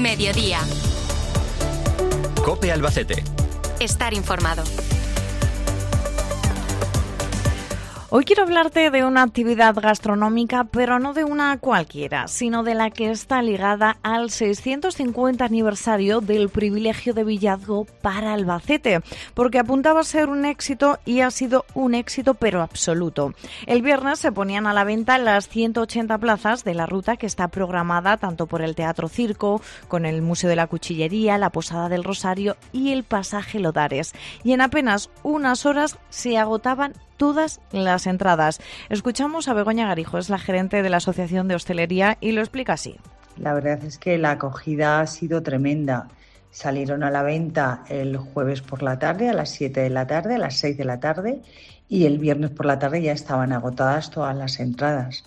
Mediodía. COPE Albacete. Estar informado. Hoy quiero hablarte de una actividad gastronómica, pero no de una cualquiera, sino de la que está ligada al 650 aniversario del privilegio de Villazgo para Albacete, porque apuntaba a ser un éxito y ha sido un éxito pero absoluto. El viernes se ponían a la venta las 180 plazas de la ruta que está programada tanto por el Teatro Circo, con el Museo de la Cuchillería, la Posada del Rosario y el Pasaje Lodares. Y en apenas unas horas se agotaban todas las entradas. Escuchamos a Begoña Garijo, es la gerente de la Asociación de Hostelería, y lo explica así. La verdad es que la acogida ha sido tremenda. Salieron a la venta el jueves por la tarde, a las 7 de la tarde, a las 6 de la tarde, y el viernes por la tarde ya estaban agotadas todas las entradas.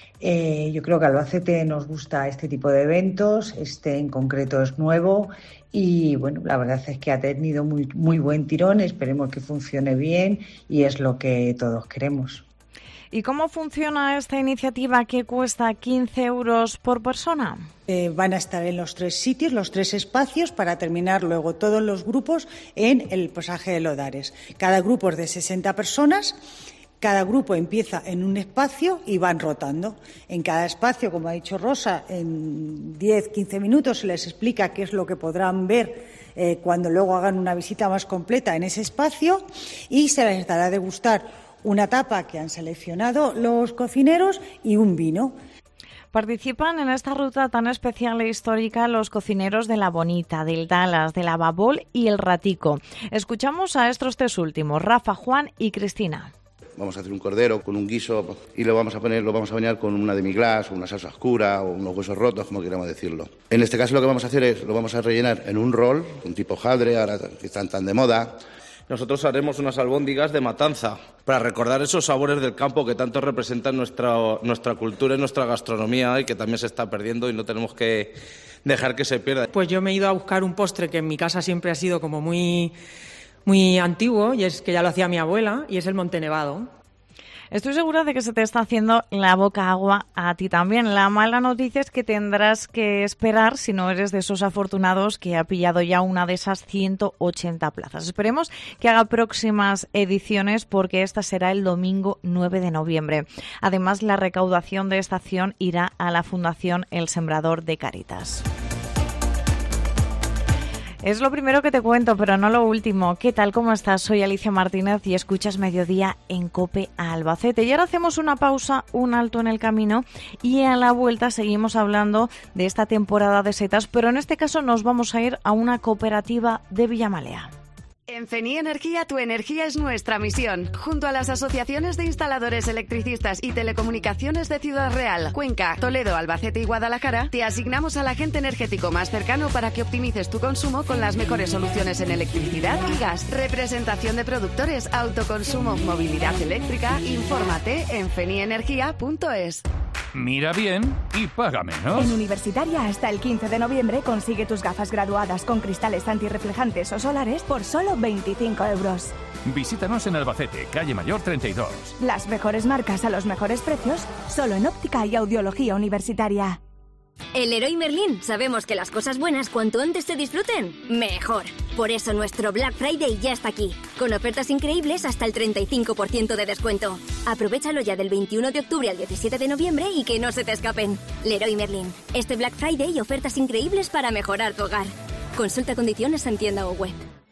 Yo creo que a Albacete nos gusta este tipo de eventos, este en concreto es nuevo y bueno, la verdad es que ha tenido muy buen tirón, esperemos que funcione bien y es lo que todos queremos. ¿Y cómo funciona esta iniciativa que cuesta 15 euros por persona? Van a estar en los 3 sitios, los 3 espacios, para terminar luego todos los grupos en el Pasaje de Lodares. Cada grupo es de 60 personas. Cada grupo empieza en un espacio y van rotando. En cada espacio, como ha dicho Rosa, en 10-15 minutos se les explica qué es lo que podrán ver cuando luego hagan una visita más completa en ese espacio y se les dará a degustar una tapa que han seleccionado los cocineros y un vino. Participan en esta ruta tan especial e histórica los cocineros de La Bonita, del Dallas, de la Babol y el Ratico. Escuchamos a estos tres últimos, Rafa, Juan y Cristina. Vamos a hacer un cordero con un guiso y lo vamos a bañar con una demi-glace, una salsa oscura o unos huesos rotos, como queramos decirlo. En este caso lo que vamos a hacer es, lo vamos a rellenar en un rol, un tipo hojaldre, ahora que están tan de moda. Nosotros haremos unas albóndigas de matanza para recordar esos sabores del campo que tanto representan nuestra cultura y nuestra gastronomía y que también se está perdiendo y no tenemos que dejar que se pierda. Pues yo me he ido a buscar un postre que en mi casa siempre ha sido como muy antiguo, y es que ya lo hacía mi abuela, y es el Montenevado. Estoy segura de que se te está haciendo la boca agua a ti también. La mala noticia es que tendrás que esperar si no eres de esos afortunados que ha pillado ya una de esas 180 plazas. Esperemos que haga próximas ediciones porque esta será el domingo 9 de noviembre. Además, la recaudación de esta acción irá a la Fundación El Sembrador de Cáritas. Es lo primero que te cuento, pero no lo último. ¿Qué tal? ¿Cómo estás? Soy Alicia Martínez y escuchas Mediodía en COPE Albacete. Y ahora hacemos una pausa, un alto en el camino y a la vuelta seguimos hablando de esta temporada de setas, pero en este caso nos vamos a ir a una cooperativa de Villamalea. En Feni Energía, tu energía es nuestra misión. Junto a las asociaciones de instaladores, electricistas y telecomunicaciones de Ciudad Real, Cuenca, Toledo, Albacete y Guadalajara, te asignamos al agente energético más cercano para que optimices tu consumo con las mejores soluciones en electricidad y gas. Representación de productores, autoconsumo, movilidad eléctrica. Infórmate en fenienergia.es. Mira bien y paga menos. En Universitaria, hasta el 15 de noviembre, consigue tus gafas graduadas con cristales antirreflejantes o solares por solo 25 euros. Visítanos en Albacete, calle Mayor 32. Las mejores marcas a los mejores precios, solo en óptica y audiología universitaria. En Leroy Merlin sabemos que las cosas buenas cuanto antes se disfruten, mejor. Por eso nuestro Black Friday ya está aquí, con ofertas increíbles hasta el 35% de descuento. Aprovechalo ya del 21 de octubre al 17 de noviembre y que no se te escapen. Leroy Merlin, este Black Friday y ofertas increíbles para mejorar tu hogar. Consulta condiciones en tienda o web.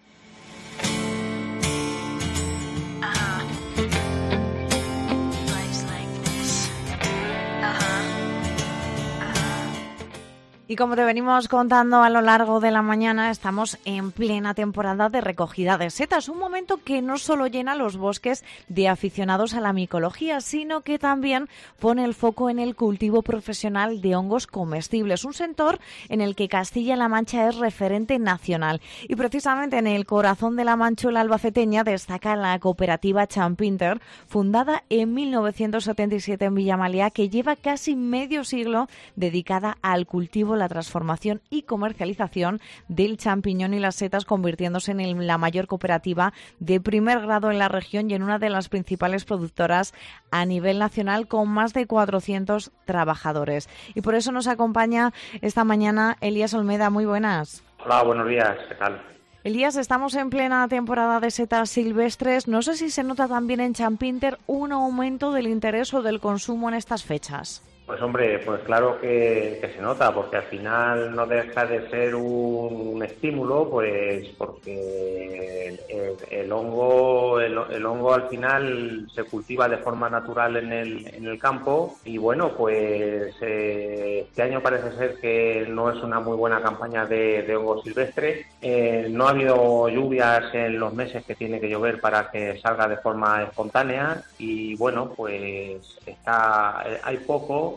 Y como te venimos contando a lo largo de la mañana, estamos en plena temporada de recogida de setas, un momento que no solo llena los bosques de aficionados a la micología, sino que también pone el foco en el cultivo profesional de hongos comestibles, un sector en el que Castilla-La Mancha es referente nacional. Y precisamente en el corazón de la manchuela albaceteña destaca la cooperativa Champinter, fundada en 1977 en Villamalea, que lleva casi medio siglo dedicada al cultivo la transformación y comercialización del champiñón y las setas, convirtiéndose en la mayor cooperativa de primer grado en la región y en una de las principales productoras a nivel nacional, con más de 400 trabajadores. Y por eso nos acompaña esta mañana Elías Olmeda. Muy buenas. Hola, buenos días. ¿Qué tal? Elías, estamos en plena temporada de setas silvestres. No sé si se nota también en Champinter un aumento del interés o del consumo en estas fechas. Pues hombre, pues claro que se nota, porque al final no deja de ser un estímulo, pues porque el hongo al final se cultiva de forma natural en el campo y bueno, pues este año parece ser que no es una muy buena campaña de hongo silvestre. No ha habido lluvias en los meses que tiene que llover para que salga de forma espontánea y bueno, pues hay poco.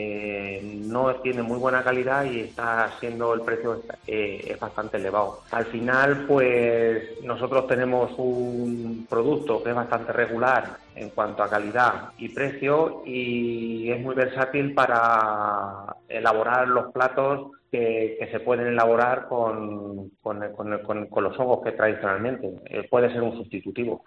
No tiene muy buena calidad y está siendo el precio es bastante elevado. Al final, pues nosotros tenemos un producto que es bastante regular en cuanto a calidad y precio y es muy versátil para elaborar los platos que se pueden elaborar con los hongos que tradicionalmente puede ser un sustitutivo.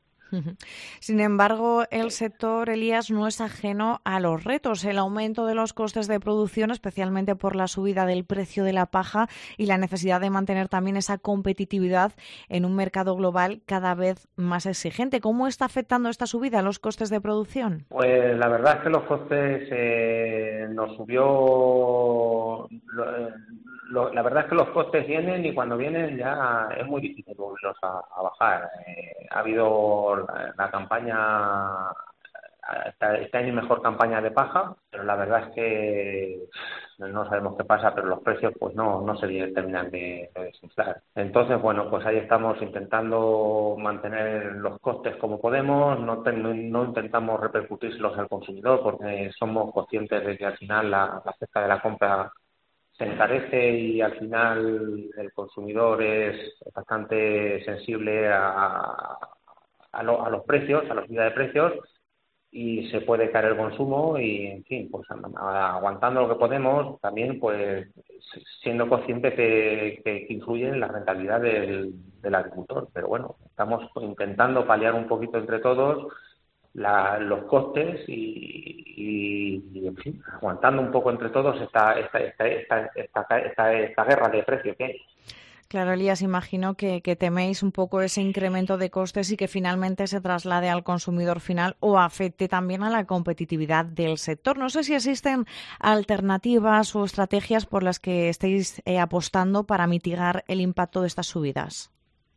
Sin embargo, el sector, Elías, no es ajeno a los retos. El aumento de los costes de producción, especialmente por la subida del precio de la paja y la necesidad de mantener también esa competitividad en un mercado global cada vez más exigente. ¿Cómo está afectando esta subida a los costes de producción? Pues la verdad es que los costes nos subió... La verdad es que los costes vienen y cuando vienen ya es muy difícil volverlos a bajar. Ha habido la campaña, este año mejor campaña de paja, pero la verdad es que no sabemos qué pasa, pero los precios pues no se terminan de desinflar. Entonces, bueno, pues ahí estamos intentando mantener los costes como podemos, no intentamos repercutírselos al consumidor porque somos conscientes de que al final la cesta de la compra se encarece y al final el consumidor es bastante sensible a los precios, a la subida de precios y se puede caer el consumo y, en fin, pues aguantando lo que podemos, también pues siendo consciente que influye en la rentabilidad del agricultor. Pero bueno, estamos intentando paliar un poquito entre todos los costes y en fin, aguantando un poco entre todos esta guerra de precios que hay. Claro, Elías, imagino que teméis un poco ese incremento de costes y que finalmente se traslade al consumidor final o afecte también a la competitividad del sector. No sé si existen alternativas o estrategias por las que estéis apostando para mitigar el impacto de estas subidas.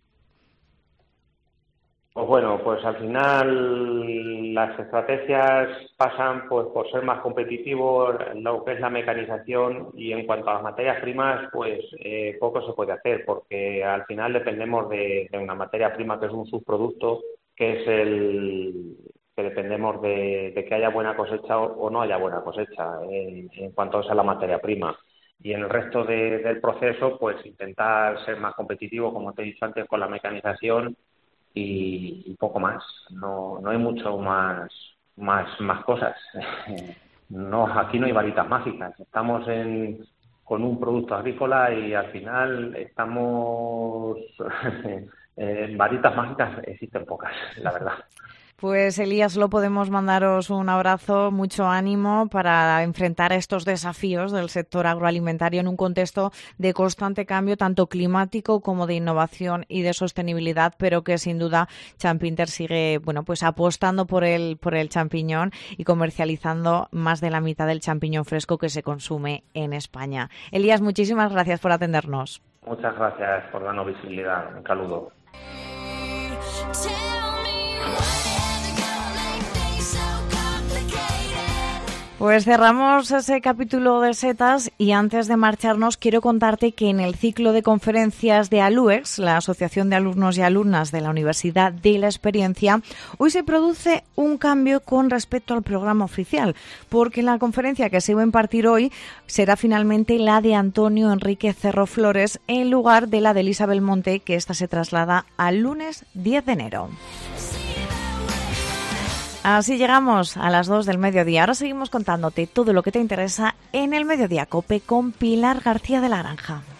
Pues bueno, pues al final las estrategias pasan pues por ser más competitivos en lo que es la mecanización y en cuanto a las materias primas pues poco se puede hacer porque al final dependemos de una materia prima que es un subproducto que es que dependemos de que haya buena cosecha o no haya buena cosecha en cuanto a esa la materia prima. Y en el resto del proceso pues intentar ser más competitivo, como te he dicho antes, con la mecanización y poco más. No hay mucho más cosas. No, aquí no hay varitas mágicas. Estamos con un producto agrícola y al final estamos varitas mágicas existen pocas, la verdad. Pues Elías, lo podemos mandaros un abrazo, mucho ánimo para enfrentar estos desafíos del sector agroalimentario en un contexto de constante cambio, tanto climático como de innovación y de sostenibilidad, pero que sin duda Champinter sigue, pues apostando por el champiñón y comercializando más de la mitad del champiñón fresco que se consume en España. Elías, muchísimas gracias por atendernos. Muchas gracias por darnos visibilidad. Un saludo. Pues cerramos ese capítulo de setas y antes de marcharnos quiero contarte que en el ciclo de conferencias de ALUEX, la Asociación de Alumnos y Alumnas de la Universidad de la Experiencia, hoy se produce un cambio con respecto al programa oficial, porque la conferencia que se iba a impartir hoy será finalmente la de Antonio Enrique Cerro Flores en lugar de la de Elisa Belmonte, que esta se traslada al lunes 10 de enero. Así llegamos a las 2 del mediodía. Ahora seguimos contándote todo lo que te interesa en el Mediodía COPE con Pilar García de la Granja.